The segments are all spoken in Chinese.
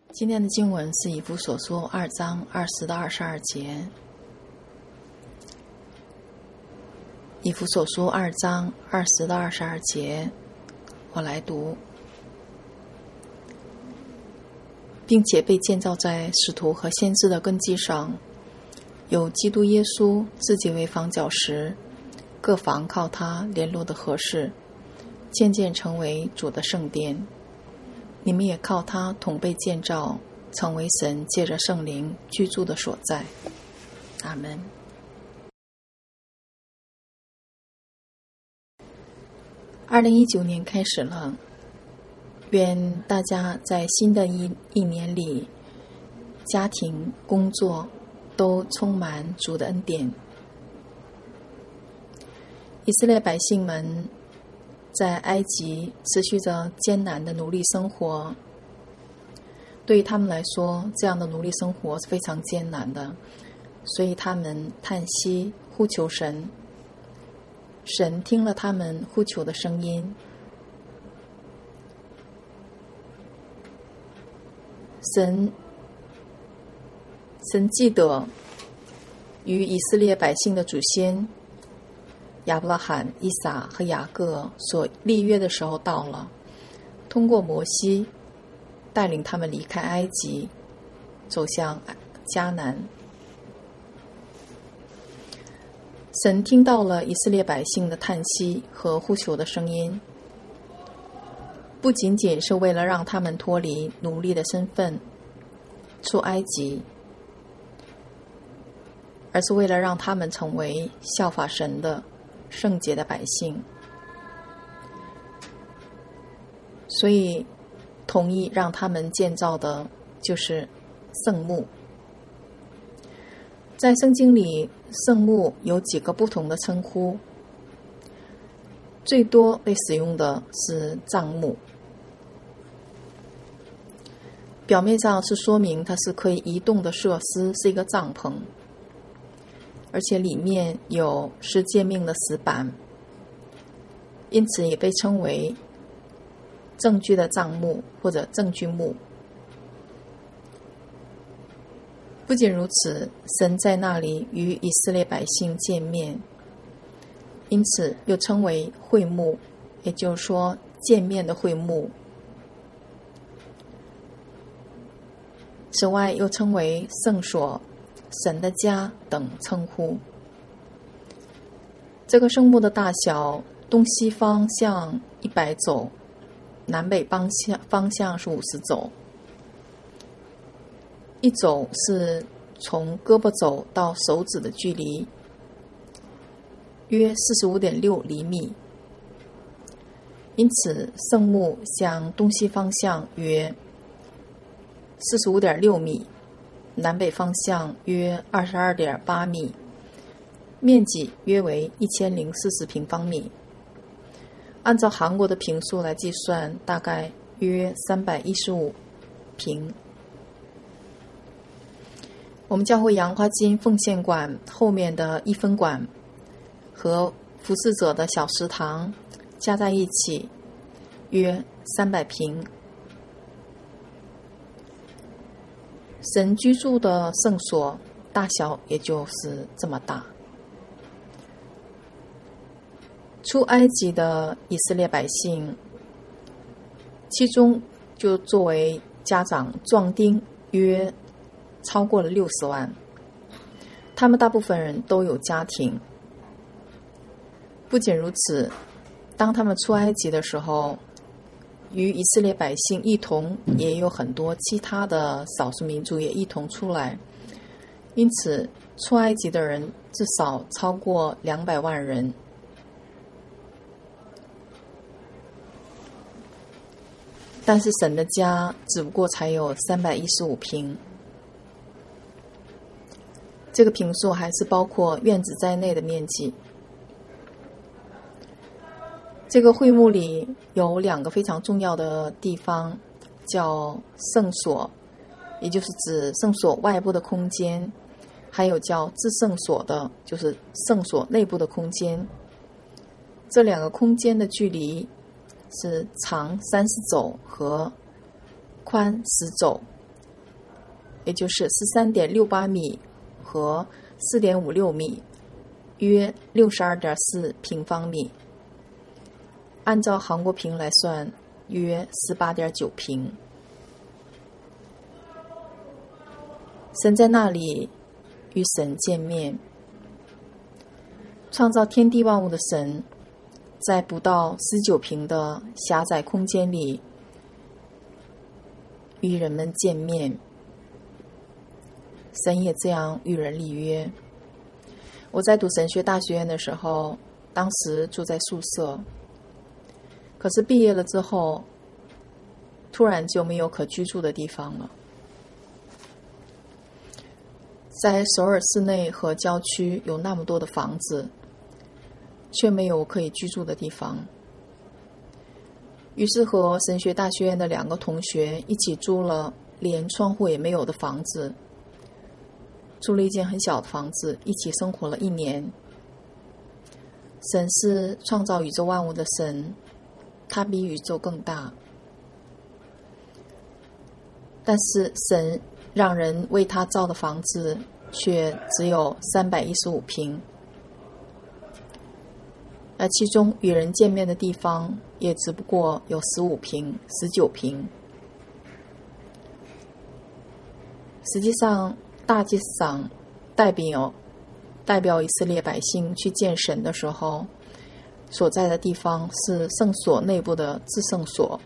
今天的经文是以弗所书2章20到22节。以弗所书2章20到22节，我来读。并且被建造在使徒和先知的根基上，有基督耶稣自己为房角石，各房靠他联络的合适，渐渐成为主的圣殿。你们也靠他同被建造，成为神借着圣灵居住的所在。阿们。2019年开始了，愿大家在新的一年里，家庭、工作都充满主的恩典。以色列百姓们在埃及持续着艰难的奴隶生活，对于他们来说，这样的奴隶生活是非常艰难的，所以他们叹息呼求神。神听了他们呼求的声音，神记得与以色列百姓的祖先亚伯拉罕、以撒和雅各所立约的时候到了，通过摩西带领他们离开埃及，走向迦南。神听到了以色列百姓的叹息和呼求的声音，不仅仅是为了让他们脱离奴隶的身份出埃及，而是为了让他们成为效法神的圣洁的百姓，所以同意让他们建造的就是圣幕。在圣经里，圣幕有几个不同的称呼，最多被使用的是帐幕。表面上是说明它是可以移动的设施，是一个帐篷，而且里面有十诫命的石板，因此也被称为证据的帐幕或者证据幕。不仅如此，神在那里与以色列百姓见面，因此又称为会幕，也就是说见面的会幕。此外又称为圣所、神的家等称呼。这个圣幕的大小，东西方向100肘，南北方向是50肘。一肘是从胳膊肘到手指的距离，约45.6厘米。因此圣幕向东西方向约45.6米，南北方向约22.8米，面积约为1040平方米。按照韩国的坪数来计算，大概约315平。我们教会杨花金奉献馆后面的1分馆和服侍者的小食堂加在一起约300平。神居住的圣所大小也就是这么大。出埃及的以色列百姓，其中就作为家长壮丁约超过了60万，他们大部分人都有家庭。不仅如此，当他们出埃及的时候，与以色列百姓一同，也有很多其他的少数民族也一同出来，因此出埃及的人至少超过200万人。但是神的家只不过才有315平，这个坪数还是包括院子在内的面积。这个会幕里有2个非常重要的地方，叫圣所，也就是指圣所外部的空间，还有叫至圣所的，就是圣所内部的空间。这2个空间的距离是长30肘和宽10肘， 也就是13.68米和4.56米，约62.4平方米。按照韩国平来算，约18.9平。神在那里与神见面。创造天地万物的神，在不到19平的狭窄空间里与人们见面。神也这样与人立约。我在读神学大学院的时候，当时住在宿舍，可是毕业了之后，突然就没有可居住的地方了。在首尔市内和郊区有那么多的房子，却没有可以居住的地方。于是和神学大学院的2个同学一起租了连窗户也没有的房子，租了一间很小的房子，一起生活了1年。神是创造宇宙万物的神，他比宇宙更大，但是神让人为他造的房子却只有315平，而其中与人见面的地方也只不过有15平、19平。实际上，大祭司长代表以色列百姓去见神的时候，所在的地方是圣所内部的至圣所。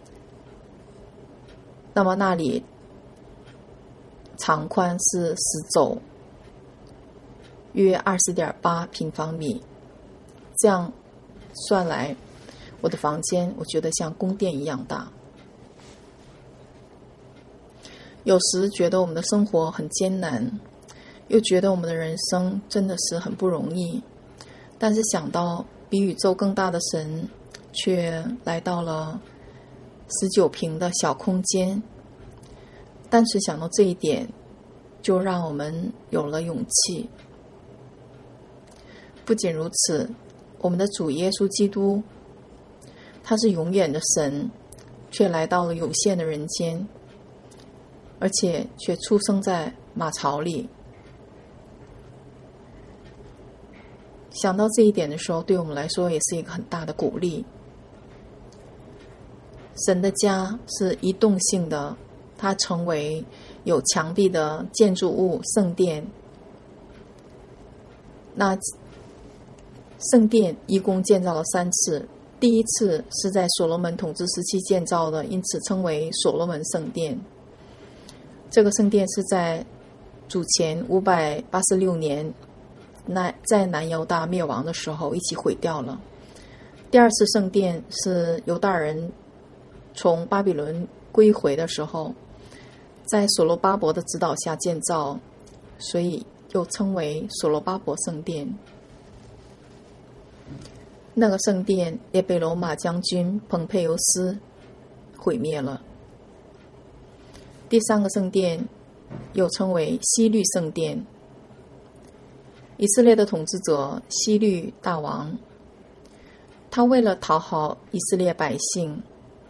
那么那里长宽是10肘，约20.8平方米。这样算来，我的房间我觉得像宫殿一样大。有时觉得我们的生活很艰难，又觉得我们的人生真的是很不容易，但是想到比宇宙更大的神却来到了19平的小空间，但是想到这一点，就让我们有了勇气。不仅如此，我们的主耶稣基督，他是永远的神，却来到了有限的人间，而且却出生在马槽里。想到这一点的时候，对我们来说也是一个很大的鼓励。神的家是移动性的，它成为有墙壁的建筑物圣殿。那圣殿一共建造了3次，第一次是在所罗门统治时期建造的，因此称为所罗门圣殿。这个圣殿是在主前586年在南犹大灭亡的时候一起毁掉了。第二次圣殿是犹大人从巴比伦归回的时候，在所罗巴伯的指导下建造，所以又称为所罗巴伯圣殿。那个圣殿也被罗马将军蓬佩尤斯毁灭了。第3个圣殿又称为西律圣殿。以色列的统治者西律大王，他为了讨好以色列百姓，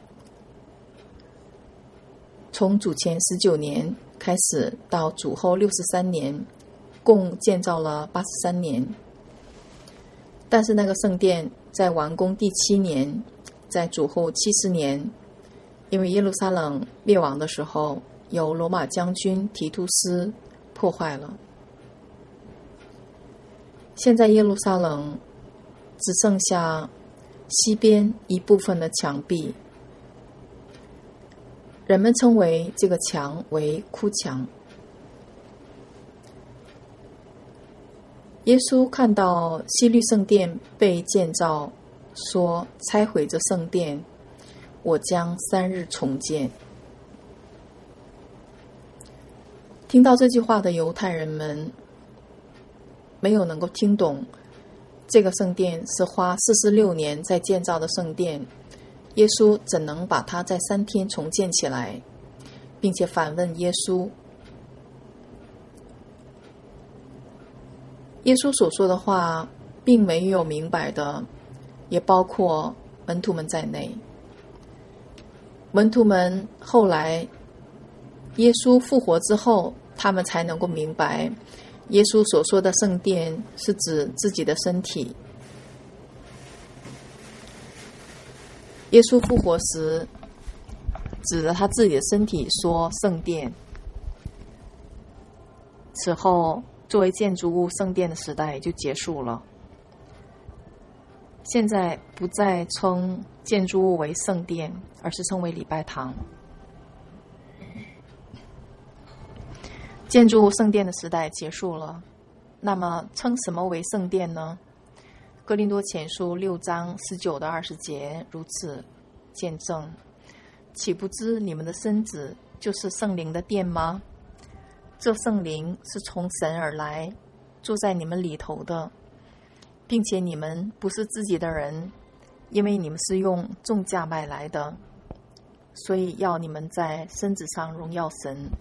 从主前19年开始到主后63年，共建造了83年。但是那个圣殿在完工第7年，在主后70年，因为耶路撒冷灭亡的时候，由罗马将军提图斯破坏了。现在耶路撒冷只剩下西边一部分的墙壁，人们称为这个墙为哭墙。耶稣看到西律圣殿被建造，说：拆毁这圣殿，我将3日重建。听到这句话的犹太人们没有能够听懂，这个圣殿是花46年在建造的圣殿，耶稣怎能把它在3天重建起来，并且反问耶稣。耶稣所说的话并没有明白的，也包括门徒们在内。门徒们后来耶稣复活之后，他们才能够明白，耶稣所说的圣殿是指自己的身体。耶稣复活时，指着他自己的身体说圣殿。此后，作为建筑物圣殿的时代就结束了。现在不再称建筑物为圣殿，而是称为礼拜堂。建筑物圣殿的时代结束了，那么称什么为圣殿呢？哥林多前书6章19到20节如此见证：岂不知你们的身子就是圣灵的殿吗？这圣灵是从神而来，住在你们里头的，并且你们不是自己的人，因为你们是用重价买来的，所以要你们在身子上荣耀神。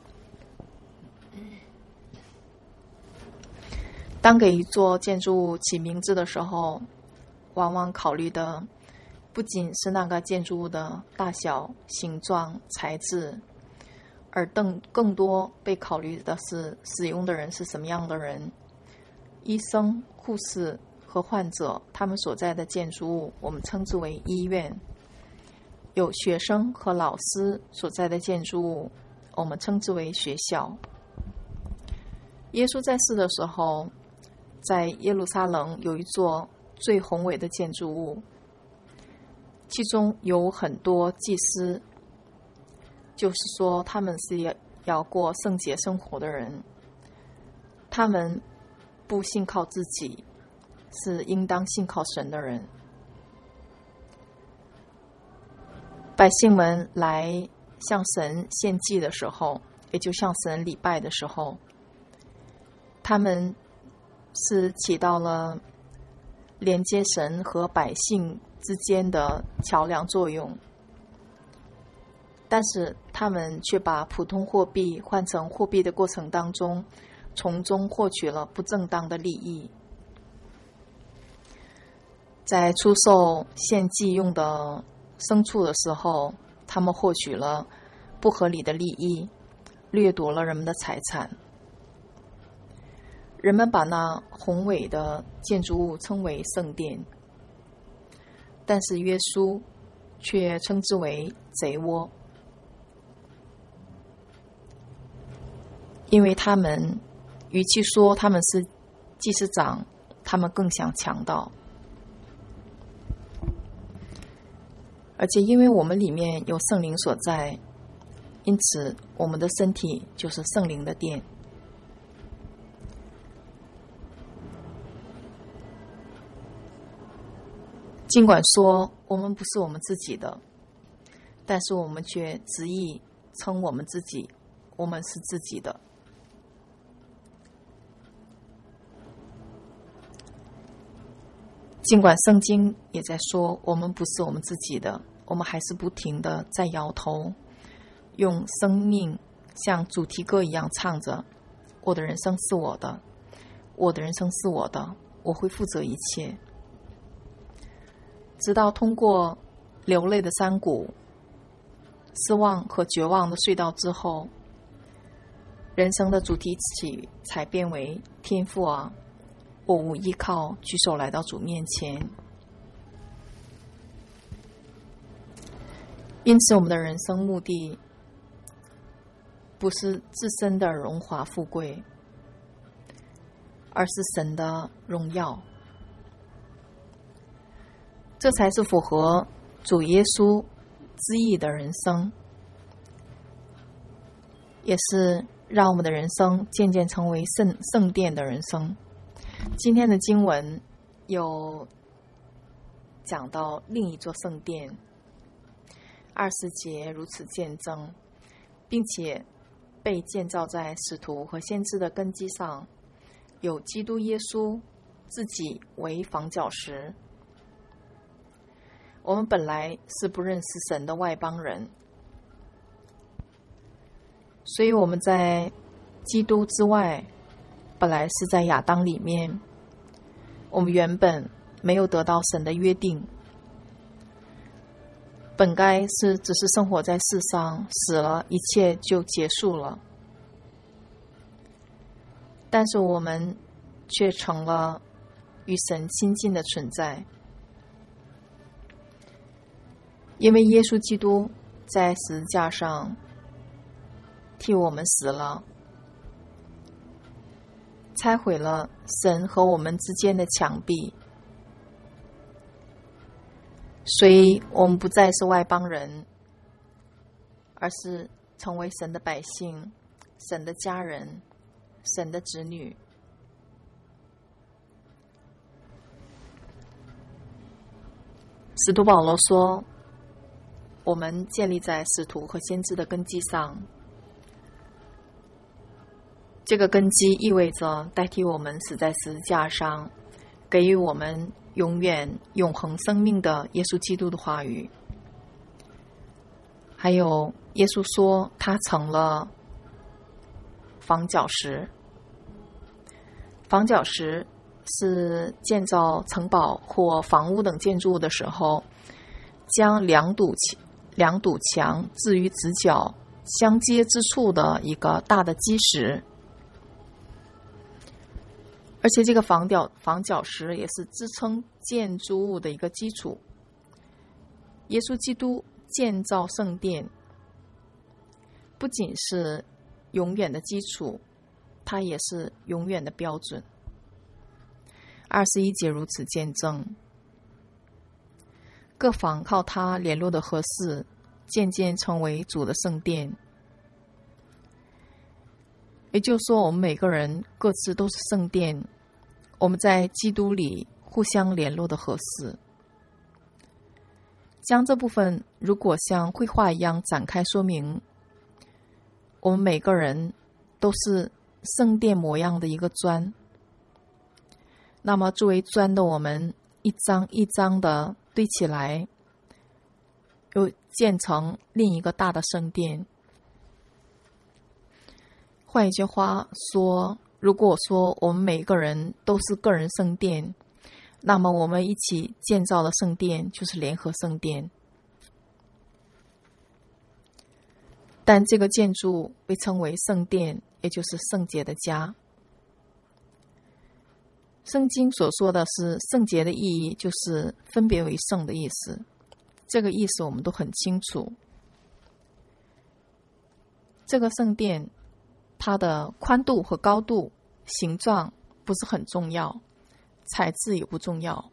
当给一座建筑物起名字的时候，往往考虑的不仅是那个建筑物的大小、形状、材质，而更多被考虑的是使用的人是什么样的人。医生、护士和患者，他们所在的建筑物我们称之为医院；有学生和老师所在的建筑物我们称之为学校。耶稣在世的时候，在耶路撒冷有一座最宏伟的建筑物，其中有很多祭司，就是说他们是要过圣洁生活的人，他们不信靠自己，是应当信靠神的人。百姓们来向神献祭的时候，也就向神礼拜的时候，他们是起到了连接神和百姓之间的桥梁作用，但是他们却把普通货币换成货币的过程当中，从中获取了不正当的利益。在出售献祭用的牲畜的时候，他们获取了不合理的利益，掠夺了人们的财产。人们把那宏伟的建筑物称为圣殿，但是耶稣却称之为贼窝，因为他们与其说他们是祭司长，他们更像强盗。而且因为我们里面有圣灵所在，因此我们的身体就是圣灵的殿。尽管说我们不是我们自己的，但是我们却执意称我们自己，我们是自己的。尽管圣经也在说我们不是我们自己的，我们还是不停地在摇头，用生命像主题歌一样唱着：我的人生是我的，我的人生是我的，我会负责一切。直到通过流泪的山谷、失望和绝望的隧道之后，人生的主题曲才变为：天父啊，我无依靠，举手来到主面前。因此我们的人生目的不是自身的荣华富贵，而是神的荣耀。这才是符合主耶稣之意的人生，也是让我们的人生渐渐成为圣殿的人生。今天的经文有讲到另一座圣殿，20节如此见证，并且被建造在使徒和先知的根基上，有基督耶稣自己为房角石。我们本来是不认识神的外邦人，所以我们在基督之外，本来是在亚当里面，我们原本没有得到神的约定。 本该是只是生活在世上，死了一切就结束了，但是我们却成了与神亲近的存在，因为耶稣基督在十字架上替我们死了，拆毁了神和我们之间的墙壁，所以我们不再是外邦人，而是成为神的百姓，神的家人，神的子女。使徒保罗说，我们建立在使徒和先知的根基上，这个根基意味着代替我们死在十字架上，给予我们永恒生命的耶稣基督的话语。还有耶稣说他成了房角石。房角石是建造城堡或房屋等建筑物的时候，将两堵墙置于直角相接之处的一个大的基石，而且这个房角石也是支撑建筑物的一个基础。耶稣基督建造圣殿，不仅是永远的基础，它也是永远的标准。21节如此见证，各房靠它联络的合适，渐渐成为主的圣殿。也就是说，我们每个人各自都是圣殿，我们在基督里互相联络的合适。将这部分如果像绘画一样展开说明，我们每个人都是圣殿模样的一个砖，那么作为砖的我们一张一张的堆起来，又建成另一个大的圣殿。换一句话说，如果说我们每个人都是个人圣殿，那么我们一起建造的圣殿就是联合圣殿。但这个建筑被称为圣殿，也就是圣洁的家。圣经所说的是圣洁的意义，就是分别为圣的意思，这个意思我们都很清楚。这个圣殿它的宽度和高度、形状不是很重要，材质也不重要，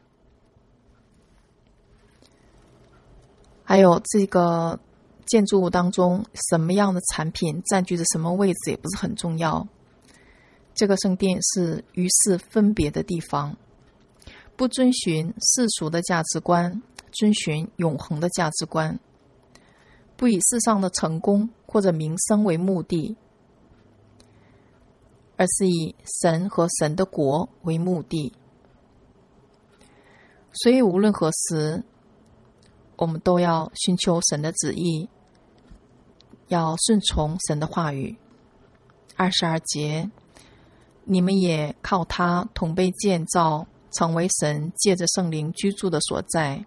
还有这个建筑物当中什么样的产品占据着什么位置也不是很重要。这个圣殿是与世分别的地方，不遵循世俗的价值观，遵循永恒的价值观，不以世上的成功或者名声为目的，而是以神和神的国为目的。所以无论何时，我们都要寻求神的旨意，要顺从神的话语。22节，你们也靠他同被建造，成为神借着圣灵居住的所在。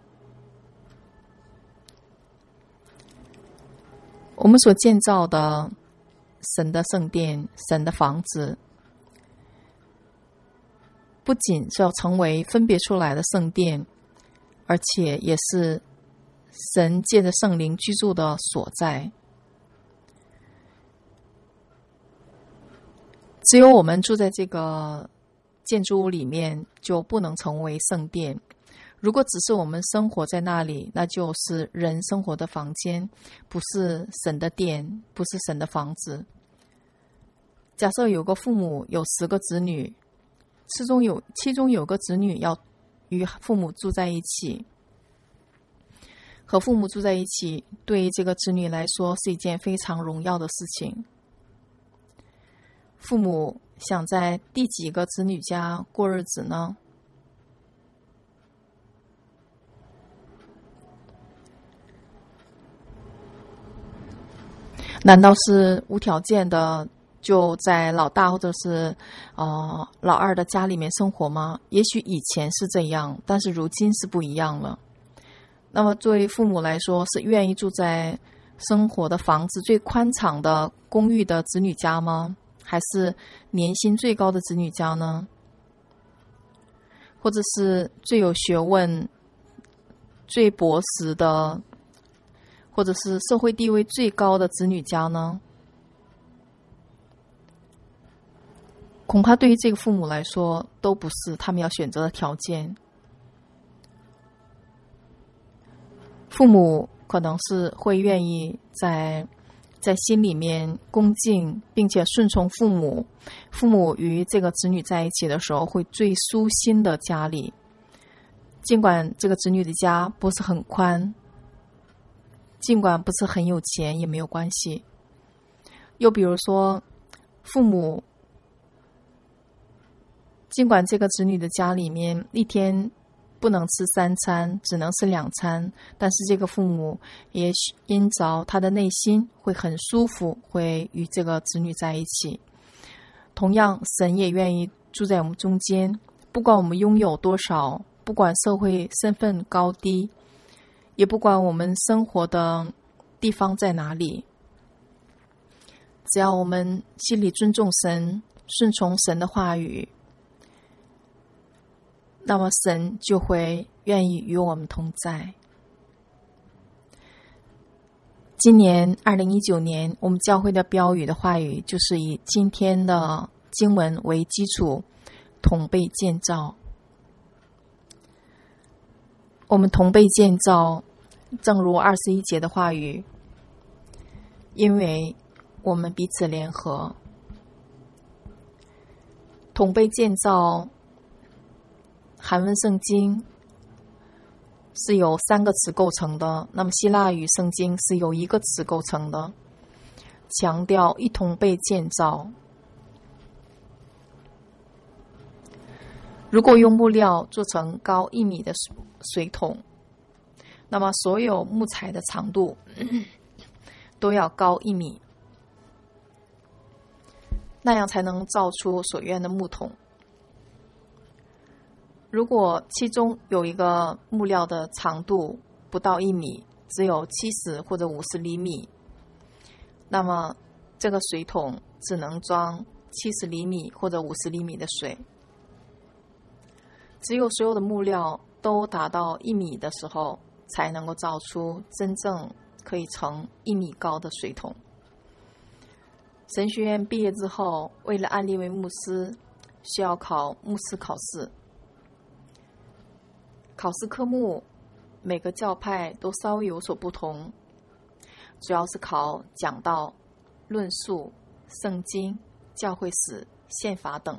我们所建造的神的圣殿，神的房子，不仅是要成为分别出来的圣殿，而且也是神借着圣灵居住的所在。只有我们住在这个建筑物里面，就不能成为圣殿。如果只是我们生活在那里，那就是人生活的房间，不是神的殿，不是神的房子。假设有个父母有10个子女，其中有个子女要与父母住在一起，和父母住在一起，对于这个子女来说是一件非常荣耀的事情。父母想在第几个子女家过日子呢？难道是无条件的就在老大或者是老二的家里面生活吗？也许以前是这样，但是如今是不一样了。 那么作为父母来说，是愿意住在生活的房子最宽敞的公寓的子女家吗？还是年薪最高的子女家呢？或者是最有学问、最博识的，或者是社会地位最高的子女家呢？恐怕对于这个父母来说，都不是他们要选择的条件。父母可能是会愿意在心里面恭敬并且顺从父母，父母与这个子女在一起的时候会最舒心的家里，尽管这个子女的家不是很宽，尽管不是很有钱也没有关系。又比如说，父母尽管这个子女的家里面一天不能吃3餐，只能吃2餐，但是这个父母也因着他的内心会很舒服，会与这个子女在一起。同样，神也愿意住在我们中间，不管我们拥有多少，不管社会身份高低，也不管我们生活的地方在哪里，只要我们心里尊重神，顺从神的话语，那么神就会愿意与我们同在。今年2019年，我们教会的标语的话语就是以今天的经文为基础，同被建造。我们同被建造，正如21节的话语，因为我们彼此联合。同被建造韩文圣经是由3个词构成的，那么希腊语圣经是由1个词构成的，强调一同被建造。如果用木料做成高1米的水桶，那么所有木材的长度都要高1米，那样才能造出所愿的木桶。如果其中有一个木料的长度不到1米，只有70或者50厘米，那么这个水桶只能装70厘米或者50厘米的水。只有所有的木料都达到1米的时候，才能够造出真正可以盛1米高的水桶。神学院毕业之后，为了安立为牧师，需要考牧师考试。考试科目每个教派都稍微有所不同，主要是考讲道、论述、圣经、教会史、宪法等。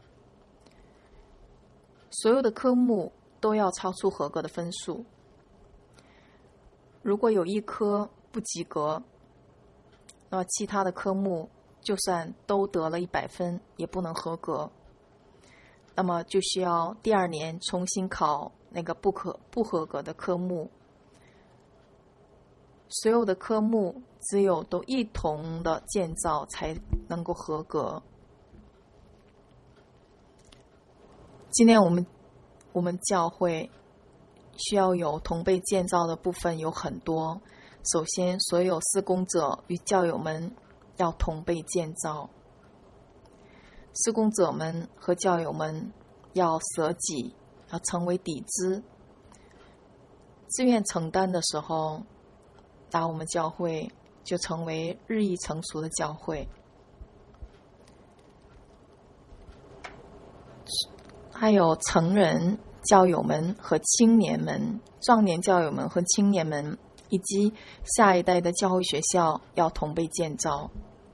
所有的科目都要超出合格的分数。如果有一科不及格，那么其他的科目就算都得了100分也不能合格，那么就需要第2年重新考那个不合格的科目。所有的科目只有都一同的建造才能够合格。今天我们教会需要有同被建造的部分有很多。首先，所有事工者与教友们要同被建造，事工者们和教友们要舍己，要成为底支，自愿承担的时候，我们教会就成为日益成熟的教会。还有成人教友们和青年们、壮年教友们和青年们，以及下一代的教会学校要同被建造。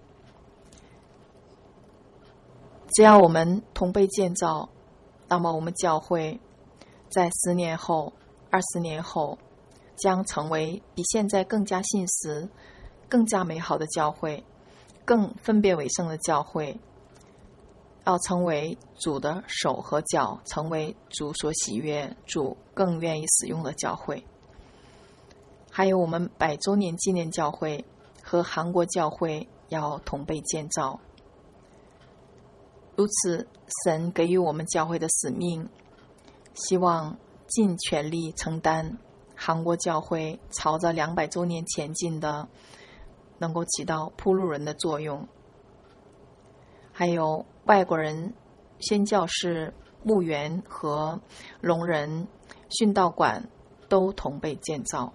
只要我们同被建造，那么我们教会在10年后、20年后将成为比现在更加信实、更加美好的教会，更分别为圣的教会，要成为主的手和脚，成为主所喜悦、主更愿意使用的教会。还有我们100周年纪念教会和韩国教会要同被建造。如此，神给予我们教会的使命，希望尽全力承担， 韩国教会朝着200周年前进的，能够起到铺路人的作用。还有外国人宣教士、牧园和聋人殉道馆都同被建造。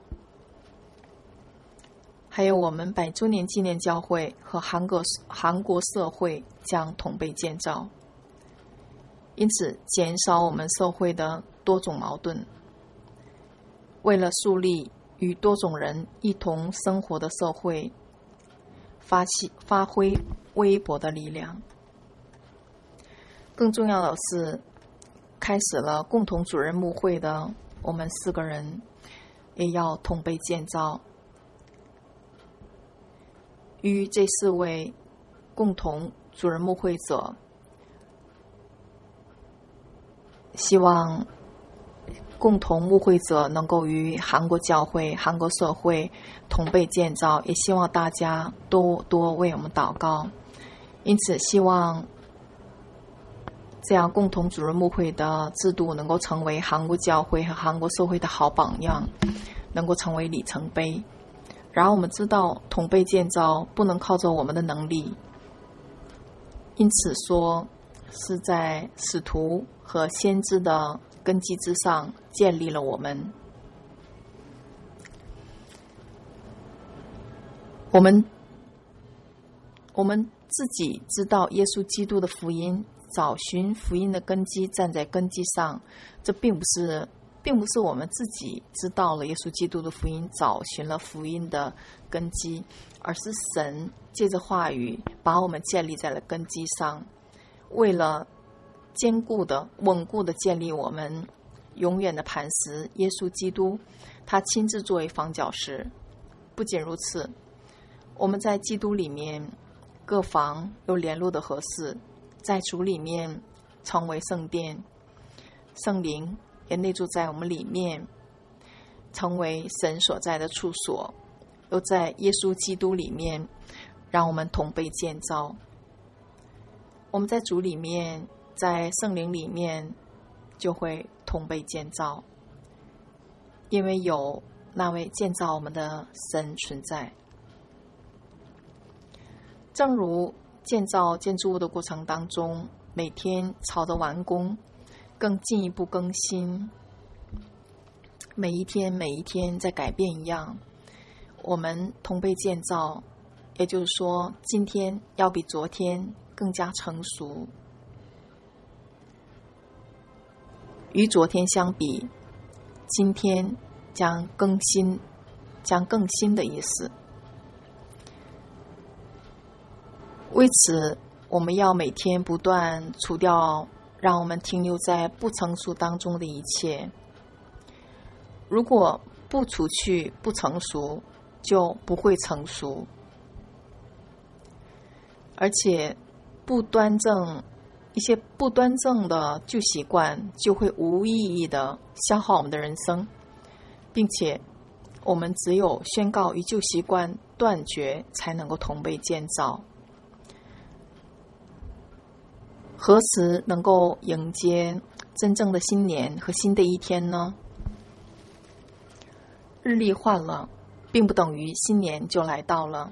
还有我们100周年纪念教会和韩国社会将同被建造，因此减少我们社会的多种矛盾，为了树立与多种人一同生活的社会，发挥微薄的力量。更重要的是，开始了共同主任牧会的我们4个人也要同被建造，与这4位共同主任牧会者，希望共同牧会者能够与韩国教会、韩国社会同被建造，也希望大家多多为我们祷告。因此希望这样共同主任牧会的制度能够成为韩国教会和韩国社会的好榜样，能够成为里程碑。然而我们知道同被建造不能靠着我们的能力，因此说是在使徒和先知的根基之上建立了我们。我们自己知道耶稣基督的福音，找寻福音的根基，站在根基上，这并不是我们自己知道了耶稣基督的福音，找寻了福音的根基，而是神借着话语把我们建立在了根基上，为了坚固的稳固的建立我们永远的磐石耶稣基督，他亲自作为房角石。不仅如此，我们在基督里面各房有联络的合适，在主里面成为圣殿，圣灵也内住在我们里面，成为神所在的处所，又在耶稣基督里面让我们同被建造。我们在主里面，在圣灵里面就会同被建造，因为有那位建造我们的神存在。正如建造建筑物的过程当中，每天朝着完工更进一步更新，每一天在改变一样，我们同被建造，也就是说今天要比昨天更加成熟。与昨天相比，今天将更新的意思。为此，我们要每天不断除掉让我们停留在不成熟当中的一切。如果不除去不成熟，就不会成熟。而且一些不端正的旧习惯就会无意义的消耗我们的人生，并且我们只有宣告与旧习惯断绝，才能够同被建造。何时能够迎接真正的新年和新的一天呢？日历换了，并不等于新年就来到了。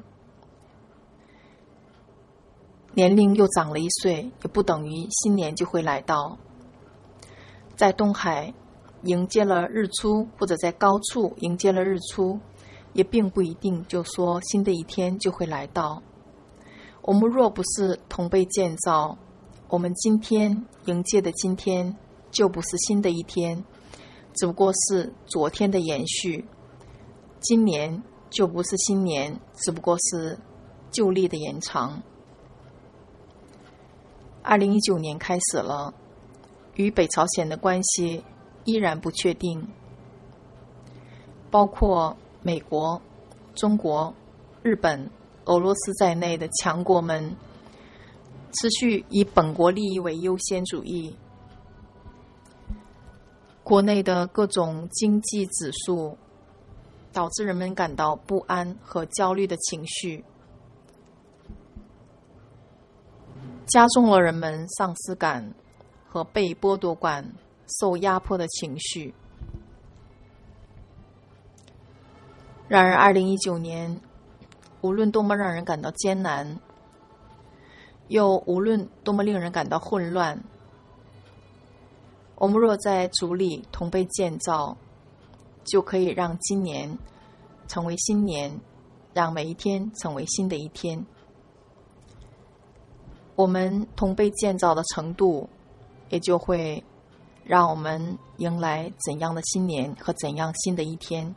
年龄又长了1岁，也不等于新年就会来到。在东海迎接了日出，或者在高处迎接了日出，也并不一定就说新的一天就会来到。我们若不是同被建造，我们今天迎接的今天就不是新的一天，只不过是昨天的延续。今年就不是新年，只不过是旧历的延长。2019年开始了，与北朝鲜的关系依然不确定，包括美国、中国、日本、俄罗斯在内的强国们持续以本国利益为优先主义，国内的各种经济指数导致人们感到不安和焦虑的情绪，加重了人们丧失感和被剥夺感、受压迫的情绪。 然而2019年无论多么让人感到艰难，又无论多么令人感到混乱，我们若在主里同被建造，就可以让今年成为新年，让每一天成为新的一天。我们同被建造的程度，也就会让我们迎来怎样的新年和怎样新的一天。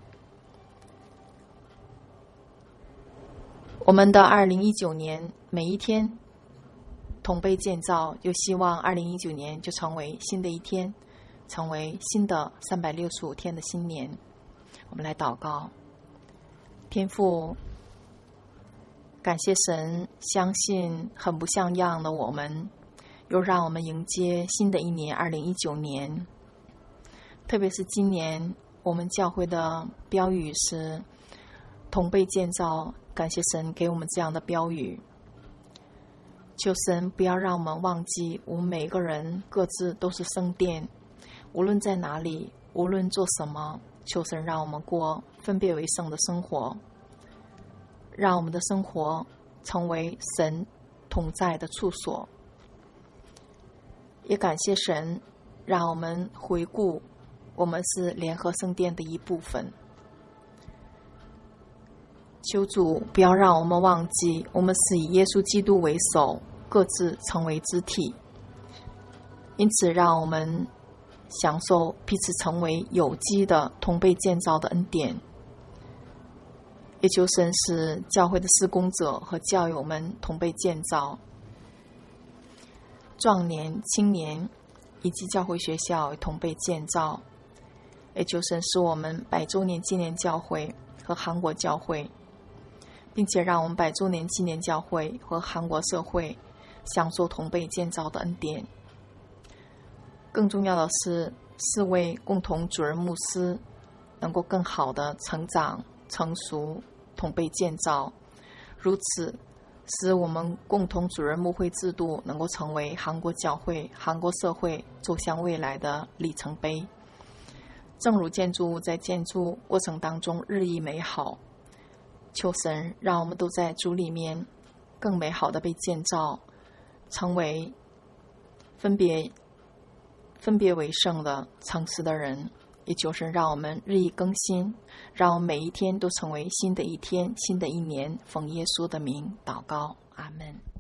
我们的2019年每一天同被建造，就希望2019年就成为新的一天，成为新的365天的新年。我们来祷告。天父，感谢神，相信很不像样的我们，又让我们迎接新的一年2019年。特别是今年我们教会的标语是同被建造，感谢神给我们这样的标语。求神不要让我们忘记，我们每个人各自都是圣殿，无论在哪里，无论做什么，求神让我们过分别为圣的生活，让我们的生活成为神同在的处所。也感谢神让我们回顾，我们是联合圣殿的一部分。求主不要让我们忘记，我们是以耶稣基督为首，各自成为肢体。因此让我们享受彼此成为有机的同被建造的恩典。也求神使教会的事工者和教友们同被建造，壮年、青年以及教会学校同被建造。也求神使我们100周年纪念教会和韩国教会，并且让我们100周年纪念教会和韩国社会享受同被建造的恩典。更重要的是4位共同主任牧师能够更好的成长成熟，同被建造，如此使我们共同主任牧会制度能够成为韩国教会、韩国社会走向未来的里程碑。正如建筑物在建筑过程当中日益美好，求神让我们都在主里面更美好的被建造，成为分别为圣的诚实的人。也求神让我们日益更新，让我们每一天都成为新的一天、新的一年。奉耶稣的名祷告，阿们。